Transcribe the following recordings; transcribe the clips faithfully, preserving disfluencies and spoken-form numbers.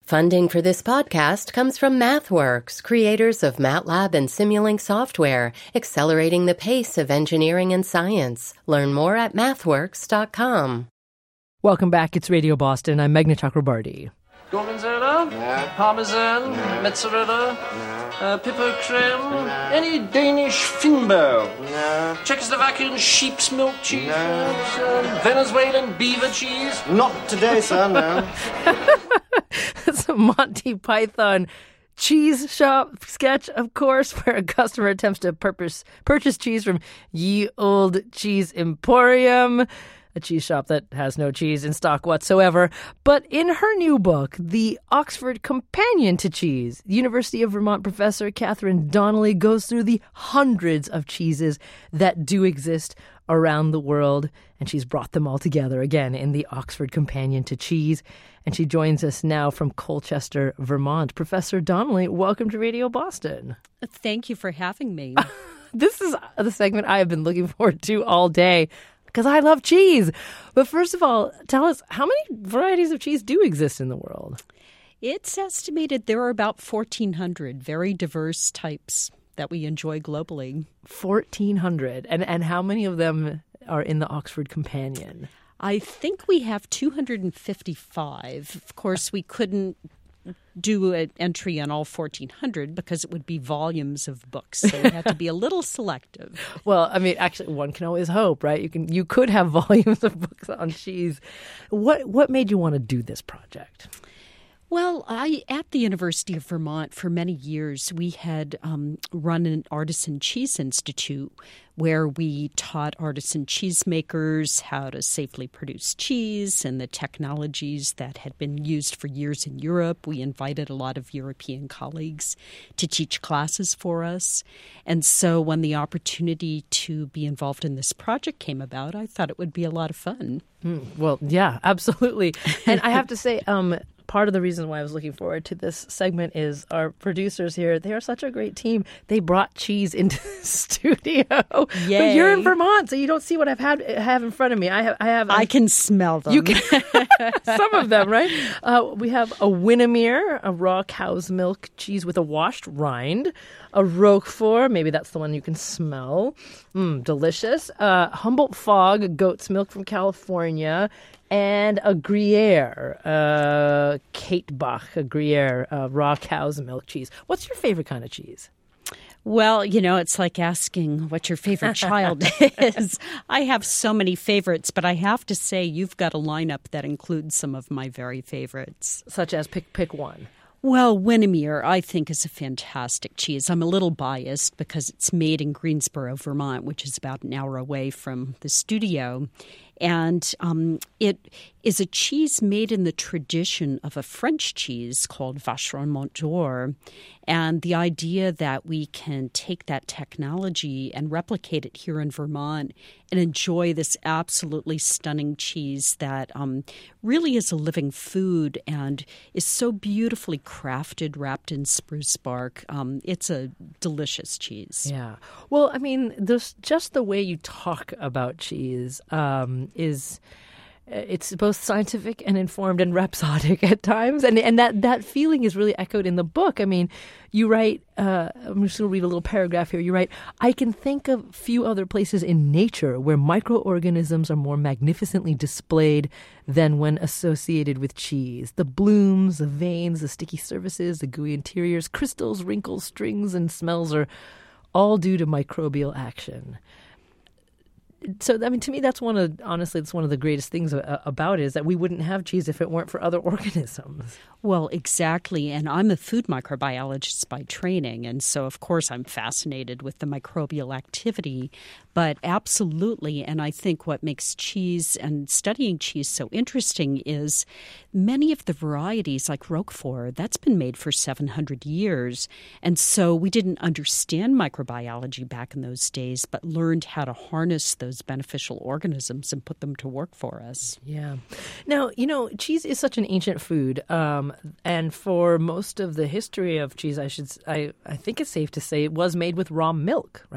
Funding for this podcast comes from MathWorks, creators of MATLAB and Simulink software, accelerating the pace of engineering and science. Learn more at mathworks dot com. Welcome back. It's Radio Boston. I'm Meghna Chakrabarti. Gorgonzola, No. Parmesan, No. mozzarella, No. uh, pepper creme, No. any Danish Finbo, No. Czechoslovakian sheep's milk cheese, No. uh, Venezuelan beaver cheese. Not today, sir, no. It's a Monty Python cheese shop sketch, of course, where a customer attempts to purpose, purchase cheese from Ye Old Cheese Emporium, a cheese shop that has no cheese in stock whatsoever. But in her new book, The Oxford Companion to Cheese, University of Vermont professor Catherine Donnelly goes through the hundreds of cheeses that do exist around the world, and she's brought them all together again in The Oxford Companion to Cheese. And she joins us now from Colchester, Vermont. Professor Donnelly, welcome to Radio Boston. Thank you for having me. This is the segment I have been looking forward to all day because I love cheese. But first of all, tell us, how many varieties of cheese do exist in the world? It's estimated there are about fourteen hundred very diverse types that we enjoy globally. fourteen hundred. And, and how many of them are in the Oxford Companion? I think we have two hundred fifty-five. Of course, we couldn't do an entry on all fourteen hundred because it would be volumes of books. So we had to be a little selective. Well, I mean, actually, one can always hope, right? You can, you could have volumes of books on cheese. What what made you want to do this project? Well, I at the University of Vermont for many years, we had um, run an artisan cheese institute where we taught artisan cheesemakers how to safely produce cheese and the technologies that had been used for years in Europe. We invited a lot of European colleagues to teach classes for us. And so when the opportunity to be involved in this project came about, I thought it would be a lot of fun. Mm, well, yeah, absolutely. And I have to say, um, part of the reason why I was looking forward to this segment is our producers here. They are such a great team. They brought cheese into the studio. But you're in Vermont, so you don't see what I've had have in front of me. I have. I have. I can smell them. You can, some of them, right? Uh, we have a Winnemere, a raw cow's milk cheese with a washed rind. A Roquefort, maybe that's the one you can smell. Mm, delicious. Uh, Humboldt Fog, goat's milk from California. And a Gruyere, uh, Kate Bach, a Gruyere, uh, raw cow's milk cheese. What's your favorite kind of cheese? Well, you know, it's like asking what your favorite child is. I have so many favorites, but I have to say you've got a lineup that includes some of my very favorites. Such as pick pick one. Well, Winnemere, I think, is a fantastic cheese. I'm a little biased because it's made in Greensboro, Vermont, which is about an hour away from the studio. And um, it is a cheese made in the tradition of a French cheese called Vacheron Montjour. And the idea that we can take that technology and replicate it here in Vermont and enjoy this absolutely stunning cheese that um, really is a living food and is so beautifully crafted, wrapped in spruce bark. Um, it's a delicious cheese. Yeah. Well, I mean, there's just the way you talk about cheese um, is... It's both scientific and informed and rhapsodic at times. And and that, that feeling is really echoed in the book. I mean, you write, uh, I'm just going to read a little paragraph here. You write, I can think of few other places in nature where microorganisms are more magnificently displayed than when associated with cheese. The blooms, the veins, the sticky surfaces, the gooey interiors, crystals, wrinkles, strings, and smells are all due to microbial action. So, I mean, to me, that's one of, honestly, it's one of the greatest things about it is that we wouldn't have cheese if it weren't for other organisms. Well, exactly. And I'm a food microbiologist by training. And so, of course, I'm fascinated with the microbial activity. But absolutely, and I think what makes cheese and studying cheese so interesting is many of the varieties, like Roquefort, that's been made for seven hundred years. And so we didn't understand microbiology back in those days, but learned how to harness those beneficial organisms and put them to work for us. Yeah. Now, you know, cheese is such an ancient food. Um, and for most of the history of cheese, I should, I, I think it's safe to say it was made with raw milk, right?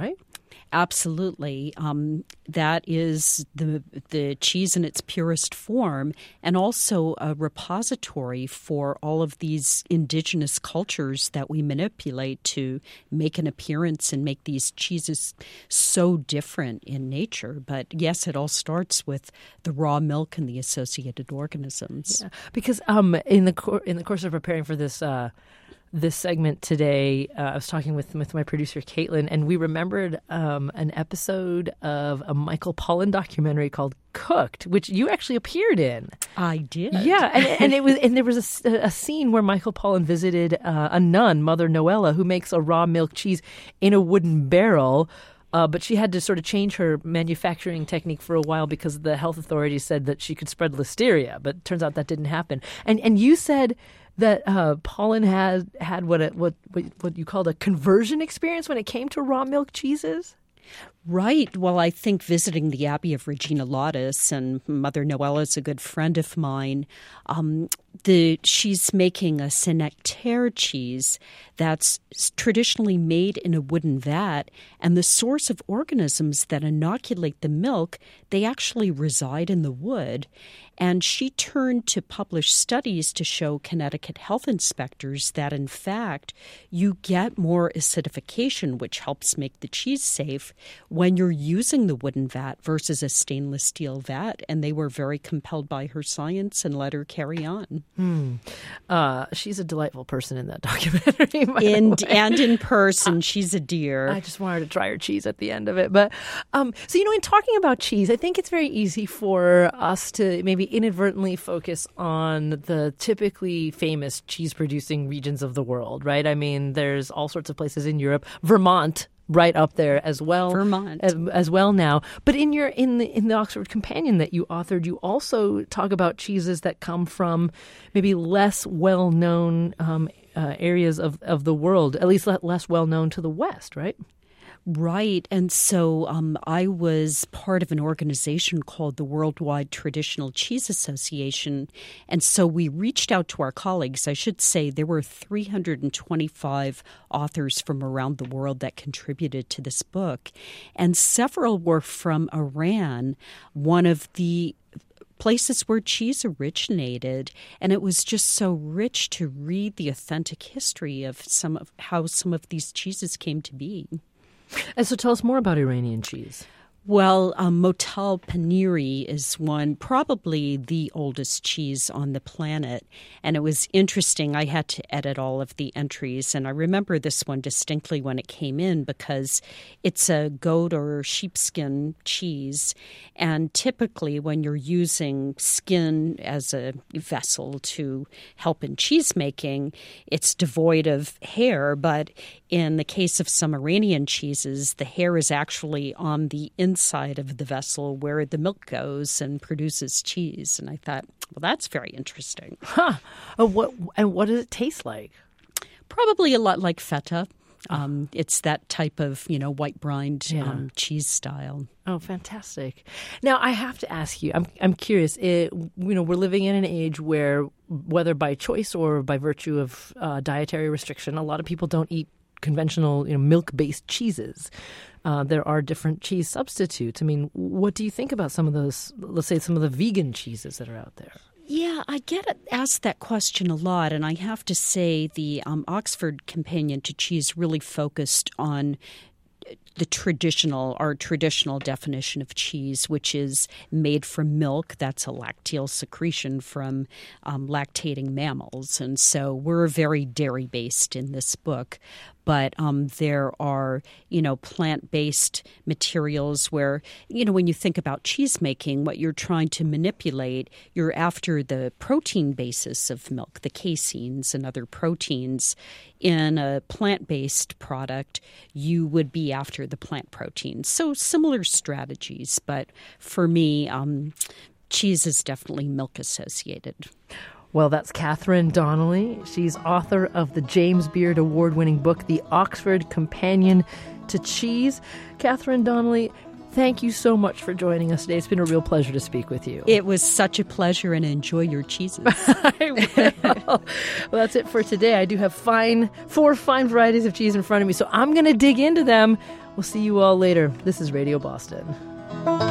Absolutely. Um, that is the the cheese in its purest form, and also a repository for all of these indigenous cultures that we manipulate to make an appearance and make these cheeses so different in nature. But yes, it all starts with the raw milk and the associated organisms. Yeah, because um, in the cor- in the course of preparing for this uh, this segment today, uh, I was talking with with my producer Caitlin, and we remembered um, an episode of a Michael Pollan documentary called Cooked, which you actually appeared in. I did. Yeah, and, and it was and there was a, a scene where Michael Pollan visited uh, a nun, Mother Noella, who makes a raw milk cheese in a wooden barrel. Uh, but she had to sort of change her manufacturing technique for a while because the health authorities said that she could spread listeria. But it turns out that didn't happen. And and you said that uh, Pollan had had what, a, what what what you called a conversion experience when it came to raw milk cheeses. Right. Well, I think visiting the Abbey of Regina Laudis, and Mother Noella is a good friend of mine, um, the she's making a Senectaire cheese that's traditionally made in a wooden vat, and the source of organisms that inoculate the milk, they actually reside in the wood. And she turned to published studies to show Connecticut health inspectors that, in fact, you get more acidification, which helps make the cheese safe, when you're using the wooden vat versus a stainless steel vat. And they were very compelled by her science and let her carry on. Hmm. Uh, she's a delightful person in that documentary. In, and in person, she's a dear. I just wanted to try her cheese at the end of it. But um, so, you know, in talking about cheese, I think it's very easy for us to maybe inadvertently focus on the typically famous cheese-producing regions of the world, right? I mean, there's all sorts of places in Europe. Vermont, right up there as well. Vermont. As, as well now. But in your in the in the Oxford Companion that you authored, you also talk about cheeses that come from maybe less well-known um, uh, areas of, of the world, at least less well-known to the West, right? Right. And so um, I was part of an organization called the Worldwide Traditional Cheese Association. And so we reached out to our colleagues. I should say there were three hundred twenty-five authors from around the world that contributed to this book. And several were from Iran, one of the places where cheese originated, and it was just so rich to read the authentic history of some of how some of these cheeses came to be. And so tell us more about Iranian cheese. Well, um, Motal Paniri is one, probably the oldest cheese on the planet. And it was interesting. I had to edit all of the entries. And I remember this one distinctly when it came in because it's a goat or sheepskin cheese. And typically when you're using skin as a vessel to help in cheese making, it's devoid of hair. But in the case of some Iranian cheeses, the hair is actually on the inside of the vessel where the milk goes and produces cheese. And I thought, well, that's very interesting. Huh. Uh, what, and what does it taste like? Probably a lot like feta. Um, it's that type of, you know, white brined Yeah. um, cheese style. Oh, fantastic. Now, I have to ask you, I'm I'm curious, it, you know, we're living in an age where, whether by choice or by virtue of uh, dietary restriction, a lot of people don't eat conventional, you know, milk-based cheeses. Uh, there are different cheese substitutes. I mean, what do you think about some of those, let's say some of the vegan cheeses that are out there? Yeah, I get asked that question a lot, and I have to say the um, Oxford Companion to Cheese really focused on the traditional, our traditional definition of cheese, which is made from milk. That's a lacteal secretion from um, lactating mammals. And so we're very dairy-based in this book. But um, there are, you know, plant-based materials where, you know, when you think about cheese making, what you're trying to manipulate, you're after the protein basis of milk, the caseins and other proteins. In a plant-based product, you would be after the plant proteins. So similar strategies. But for me, um, cheese is definitely milk-associated. Well, that's Catherine Donnelly. She's author of the James Beard Award-winning book, The Oxford Companion to Cheese. Catherine Donnelly, thank you so much for joining us today. It's been a real pleasure to speak with you. It was such a pleasure, and enjoy your cheeses. I will. Well, that's it for today. I do have fine four fine varieties of cheese in front of me, so I'm going to dig into them. We'll see you all later. This is Radio Boston.